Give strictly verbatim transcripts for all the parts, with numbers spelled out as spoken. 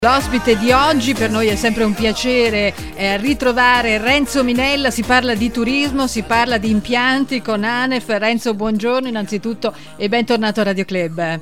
L'ospite di oggi per noi è sempre un piacere eh, ritrovare Renzo Minella. Si parla di turismo, si parla di impianti con ANEF. Renzo, buongiorno innanzitutto e bentornato a Radio Club.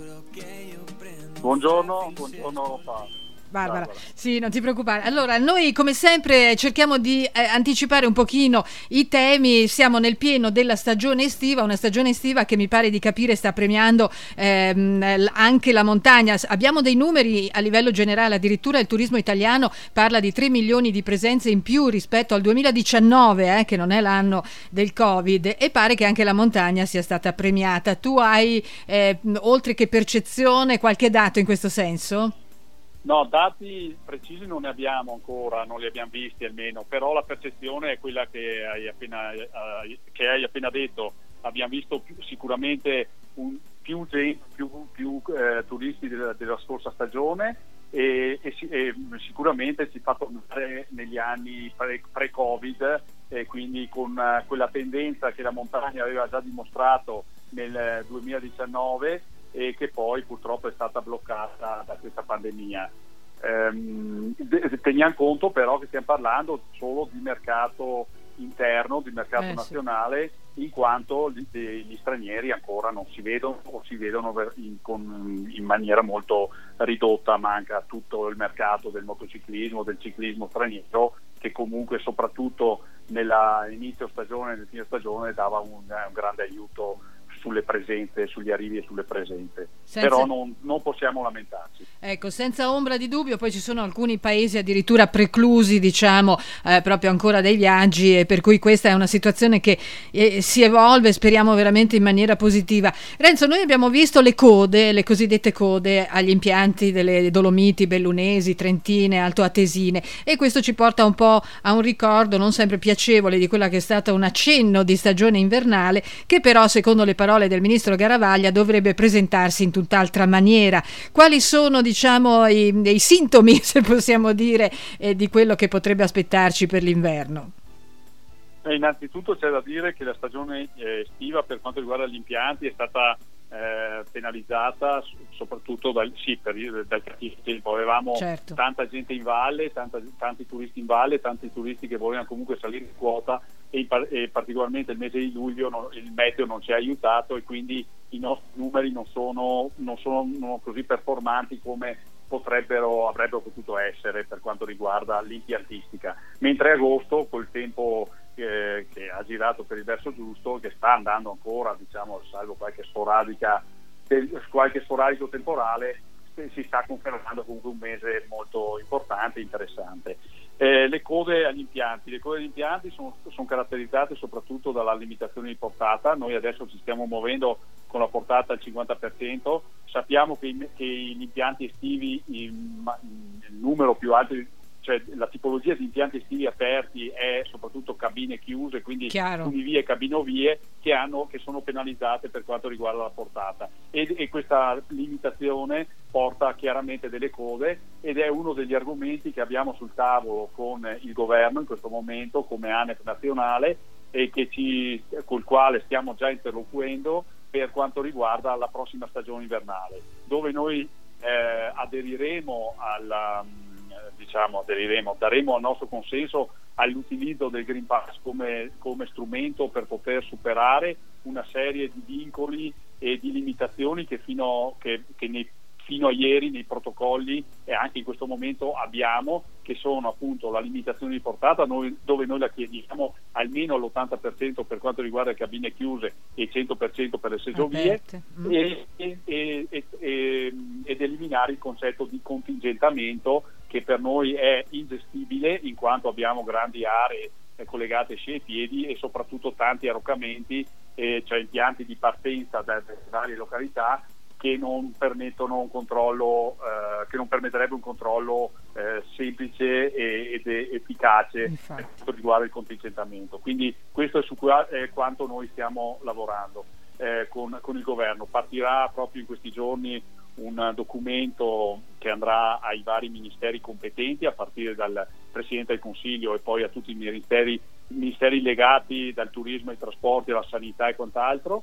Buongiorno, buongiorno Barbara. Barbara, sì, non ti preoccupare. Allora, noi come sempre cerchiamo di eh, anticipare un pochino i temi. Siamo nel pieno della stagione estiva, una stagione estiva che mi pare di capire sta premiando ehm, anche la montagna. Abbiamo dei numeri a livello generale, addirittura il turismo italiano parla di tre milioni di presenze in più rispetto al duemiladiciannove, eh, che non è l'anno del Covid, e pare che anche la montagna sia stata premiata. Tu hai, eh, oltre che percezione, qualche dato in questo senso? No, dati precisi non ne abbiamo ancora, non li abbiamo visti almeno, però la percezione è quella che hai appena, eh, che hai appena detto. Abbiamo visto più, sicuramente un, più gente, più, più eh, turisti della, della scorsa stagione e, e, e sicuramente si fa tornare negli anni pre, pre-Covid, e quindi con uh, quella tendenza che la montagna aveva già dimostrato nel duemiladiciannove e che poi purtroppo è stata bloccata da questa pandemia. Ehm, teniamo conto però che stiamo parlando solo di mercato interno, di mercato eh, nazionale, sì. In quanto gli, gli stranieri ancora non si vedono o si vedono in, con, in maniera molto ridotta. Manca tutto il mercato del motociclismo, del ciclismo straniero, che comunque soprattutto nell'inizio stagione e nel fine stagione dava un, un grande aiuto sulle presenze, sugli arrivi e sulle presenze. Senza... però non, non possiamo lamentarci. Ecco, senza ombra di dubbio. Poi ci sono alcuni paesi addirittura preclusi, diciamo, eh, proprio ancora dai viaggi, e per cui questa è una situazione che eh, si evolve, speriamo veramente in maniera positiva. Renzo, noi abbiamo visto le code, le cosiddette code agli impianti delle Dolomiti, Bellunesi, Trentine, Altoatesine, e questo ci porta un po' a un ricordo non sempre piacevole di quella che è stata un accenno di stagione invernale, che però secondo le parole del ministro Garavaglia dovrebbe presentarsi in tutt'altra maniera. Quali sono, diciamo, i, i sintomi, se possiamo dire, eh, di quello che potrebbe aspettarci per l'inverno? Eh, innanzitutto c'è da dire che la stagione eh, estiva per quanto riguarda gli impianti è stata eh, penalizzata soprattutto dal, sì, per, dal cattivo tempo. Avevamo certo. tanta gente in valle, tanta, tanti turisti in valle, tanti turisti che volevano comunque salire in quota, e, in, e particolarmente il mese di luglio no, il meteo non ci ha aiutato, e quindi i nostri numeri non sono, non sono non così performanti come potrebbero, avrebbero potuto essere per quanto riguarda l'impiantistica. Mentre agosto, col tempo che, che ha girato per il verso giusto, che sta andando ancora, diciamo, salvo qualche sporadica qualche sporadico temporale, si sta confermando comunque un mese molto importante e interessante. Eh, le code agli impianti, le code agli impianti sono, sono caratterizzate soprattutto dalla limitazione di portata. Noi adesso ci stiamo muovendo con la portata al cinquanta per cento. Sappiamo che, che gli impianti estivi, il, il numero più alto, cioè la tipologia di impianti estivi aperti è soprattutto cabine chiuse, quindi funivie e cabinovie che, hanno, che sono penalizzate per quanto riguarda la portata, e, e questa limitazione porta chiaramente delle code, ed è uno degli argomenti che abbiamo sul tavolo con il governo in questo momento come ANEF nazionale, e che ci, col quale stiamo già interloquendo per quanto riguarda la prossima stagione invernale, dove noi eh, aderiremo alla diciamo aderiremo, daremo il nostro consenso all'utilizzo del Green Pass come, come strumento per poter superare una serie di vincoli e di limitazioni che fino, che, che nei, fino a ieri nei protocolli e anche in questo momento abbiamo, che sono appunto la limitazione di portata, noi, dove noi la chiediamo almeno all'ottanta per cento per quanto riguarda le cabine chiuse e il cento per cento per le seggiovie, mm. e, e, e, e, ed eliminare il concetto di contingentamento, che per noi è ingestibile in quanto abbiamo grandi aree collegate sci e piedi e soprattutto tanti arroccamenti, eh, cioè impianti di partenza da varie località che non permettono un controllo, eh, che non permetterebbe un controllo eh, semplice ed efficace Infatti. per quanto riguarda il contingentamento. Quindi questo è su qua, eh, quanto noi stiamo lavorando eh, con, con il governo. Partirà proprio in questi giorni un documento che andrà ai vari ministeri competenti, a partire dal Presidente del Consiglio e poi a tutti i ministeri, ministeri legati dal turismo ai trasporti alla sanità e quant'altro,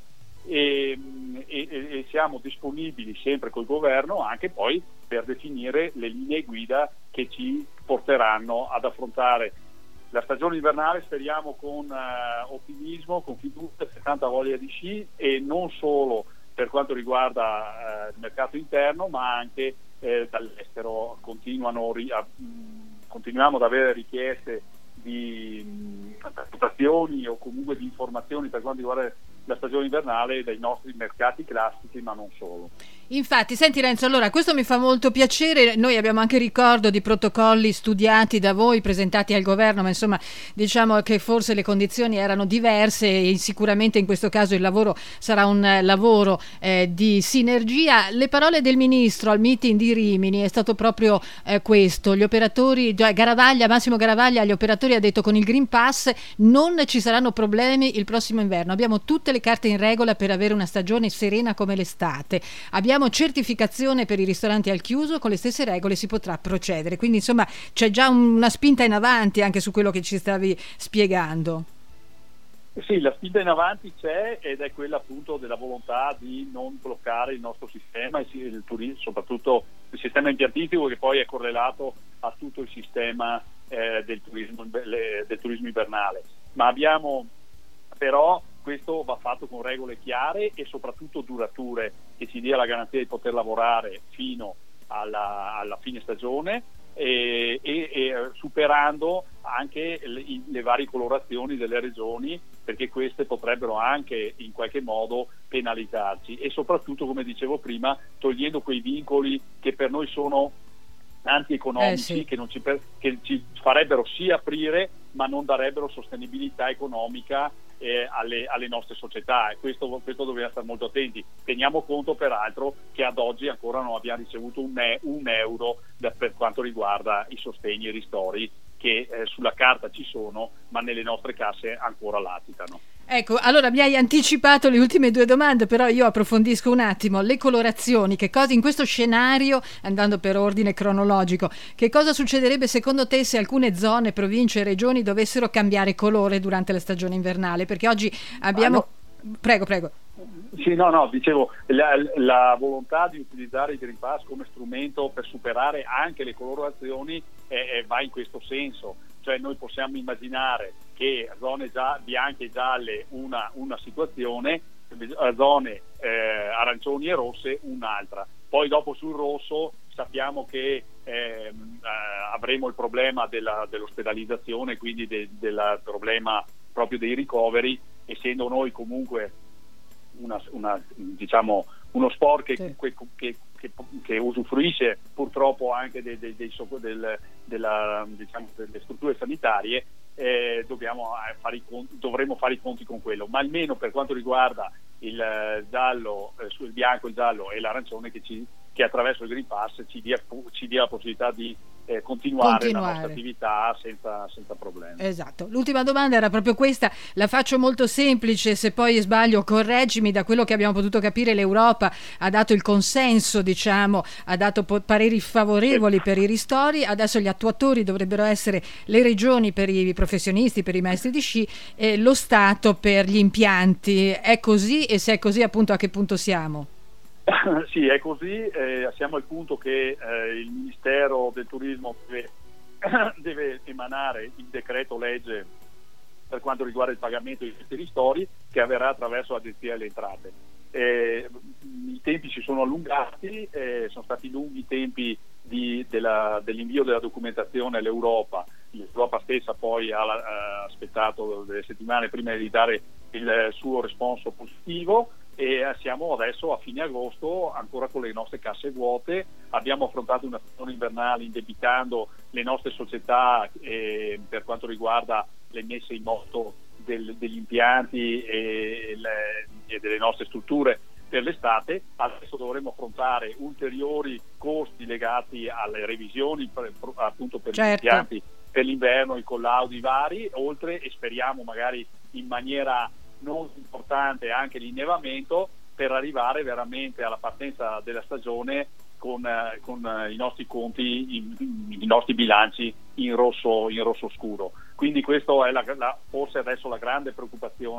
e, e, e siamo disponibili sempre col governo anche poi per definire le linee guida che ci porteranno ad affrontare la stagione invernale, speriamo con uh, ottimismo, con fiducia, con tanta voglia di sci, e non solo per quanto riguarda uh, il mercato interno, ma anche eh, dall'estero. Continuano ri- a, mh, continuiamo ad avere richieste di prestazioni o comunque di informazioni per quanto riguarda la stagione invernale dai nostri mercati classici, ma non solo. Infatti, senti Renzo, allora questo mi fa molto piacere. Noi abbiamo anche ricordo di protocolli studiati da voi, presentati al governo, ma insomma diciamo che forse le condizioni erano diverse e sicuramente in questo caso il lavoro sarà un lavoro eh, di sinergia. Le parole del ministro al meeting di Rimini è stato proprio eh, questo: gli operatori, Garavaglia, Massimo Garavaglia agli operatori ha detto: con il Green Pass non ci saranno problemi il prossimo inverno, abbiamo tutte le carte in regola per avere una stagione serena come l'estate, abbiamo certificazione per i ristoranti al chiuso, con le stesse regole si potrà procedere. Quindi insomma c'è già una spinta in avanti anche su quello che ci stavi spiegando. Sì, la spinta in avanti c'è, ed è quella appunto della volontà di non bloccare il nostro sistema, il turismo, soprattutto il sistema impiantistico, che poi è correlato a tutto il sistema eh, del turismo, del turismo invernale. Ma abbiamo però, questo va fatto con regole chiare e soprattutto durature, che ci dia la garanzia di poter lavorare fino alla, alla fine stagione e, e, e superando anche le, le varie colorazioni delle regioni, perché queste potrebbero anche in qualche modo penalizzarci, e soprattutto, come dicevo prima, togliendo quei vincoli che per noi sono antieconomici, eh sì. che, non ci, che ci farebbero sì aprire, ma non darebbero sostenibilità economica eh, alle, alle nostre società, e questo, questo dobbiamo stare molto attenti. Teniamo conto peraltro che ad oggi ancora non abbiamo ricevuto un, e- un euro da, per quanto riguarda i sostegni e i ristori che eh, sulla carta ci sono, ma nelle nostre casse ancora latitano. Ecco, allora mi hai anticipato le ultime due domande, però io approfondisco un attimo. Le colorazioni, che cosa in questo scenario, andando per ordine cronologico, che cosa succederebbe secondo te se alcune zone, province e regioni dovessero cambiare colore durante la stagione invernale? Perché oggi abbiamo... Ah, no. Prego, prego. Sì, no, no, dicevo, la, la volontà di utilizzare il Green Pass come strumento per superare anche le colorazioni eh, va in questo senso. Cioè noi possiamo immaginare che zone già bianche e gialle una, una situazione, zone eh, arancioni e rosse un'altra. Poi dopo sul rosso sappiamo che eh, avremo il problema della, dell'ospedalizzazione, quindi de, del problema proprio dei ricoveri, essendo noi comunque una, una, diciamo, uno sport che, sì. che, che, che, che usufruisce purtroppo anche dei, dei, dei, del, della, diciamo, delle strutture sanitarie. Eh, dobbiamo fare i conti, dovremo fare i conti con quello, ma almeno per quanto riguarda il giallo, eh, sul bianco, il giallo e l'arancione, che, ci, che attraverso il Green Pass ci dia, ci dia la possibilità di eh, continuare, continuare la nostra attività senza, senza problemi. Esatto. L'ultima domanda era proprio questa, la faccio molto semplice, se poi sbaglio correggimi. Da quello che abbiamo potuto capire, l'Europa ha dato il consenso, diciamo, ha dato po- pareri favorevoli per i ristori. Adesso gli attuatori dovrebbero essere le regioni per i professionisti, per i maestri di sci, e lo Stato per gli impianti. È così? E se è così, appunto, a che punto siamo? Sì, è così. Eh, siamo al punto che eh, il Ministero del Turismo deve, deve emanare il decreto legge per quanto riguarda il pagamento di questi ristori, che avverrà attraverso l'Agenzia delle Entrate. Eh, I tempi si sono allungati, eh, sono stati lunghi i tempi di, della, dell'invio della documentazione all'Europa. L'Europa stessa poi ha, ha aspettato delle settimane prima di dare il suo responso positivo, e siamo adesso a fine agosto ancora con le nostre casse vuote. Abbiamo affrontato una stagione invernale indebitando le nostre società eh, per quanto riguarda le messe in moto del, degli impianti e, le, e delle nostre strutture per l'estate. Adesso dovremo affrontare ulteriori costi legati alle revisioni per, appunto per certo. gli impianti per l'inverno, i collaudi vari, oltre, e speriamo magari in maniera non importante, anche l'innevamento, per arrivare veramente alla partenza della stagione con, eh, con eh, i nostri conti, i, i nostri bilanci in rosso, in rosso scuro. Quindi questo è la, la, forse adesso la grande preoccupazione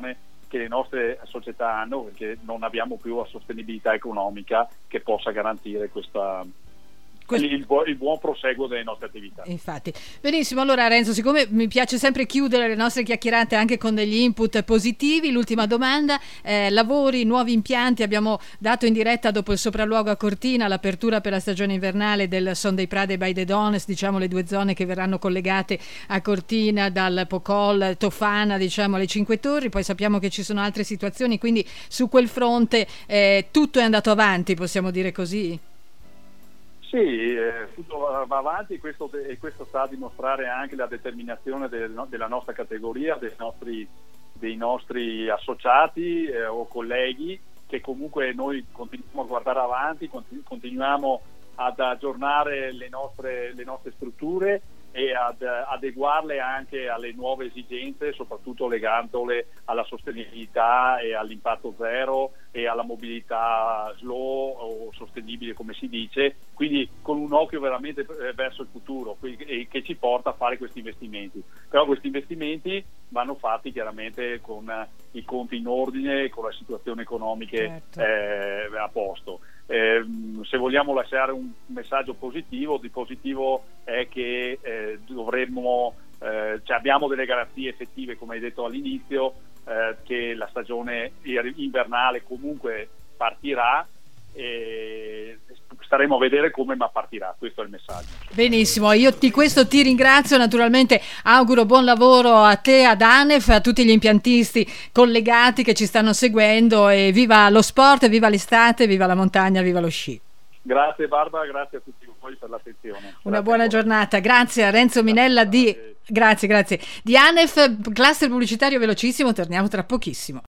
che le nostre società hanno, perché non abbiamo più la sostenibilità economica che possa garantire questa Il, bu- il buon proseguo delle nostre attività. Infatti, benissimo. Allora Renzo, siccome mi piace sempre chiudere le nostre chiacchierate anche con degli input positivi, l'ultima domanda, eh, lavori, nuovi impianti, abbiamo dato in diretta dopo il sopralluogo a Cortina l'apertura per la stagione invernale del Son dei Prade by the Dones, diciamo le due zone che verranno collegate a Cortina dal Pocol, Tofana, diciamo le Cinque Torri, poi sappiamo che ci sono altre situazioni, quindi su quel fronte eh, tutto è andato avanti, possiamo dire così? Sì, eh, tutto va avanti e questo, e questo sta a dimostrare anche la determinazione del, no, della nostra categoria, dei nostri, dei nostri associati eh, o colleghi, che comunque noi continuiamo a guardare avanti, continu- continuiamo ad aggiornare le nostre, le nostre strutture e ad adeguarle anche alle nuove esigenze, soprattutto legandole alla sostenibilità e all'impatto zero e alla mobilità slow o sostenibile, come si dice, quindi con un occhio veramente verso il futuro e che ci porta a fare questi investimenti. Però questi investimenti vanno fatti chiaramente con i conti in ordine, con la situazione economica certo. eh, a posto. Eh, se vogliamo lasciare un messaggio positivo, di positivo è che eh, dovremmo, eh, cioè abbiamo delle garanzie effettive, come hai detto all'inizio, eh, che la stagione invernale comunque partirà e staremo a vedere come, ma partirà. Questo è il messaggio. Benissimo, io di questo ti ringrazio, naturalmente auguro buon lavoro a te, ad ANEF, a tutti gli impiantisti collegati che ci stanno seguendo e viva lo sport, viva l'estate, viva la montagna, viva lo sci. Grazie Barbara, grazie a tutti voi per l'attenzione. Una grazie buona giornata, grazie a Renzo Minella di grazie, grazie di ANEF, cluster pubblicitario velocissimo, torniamo tra pochissimo.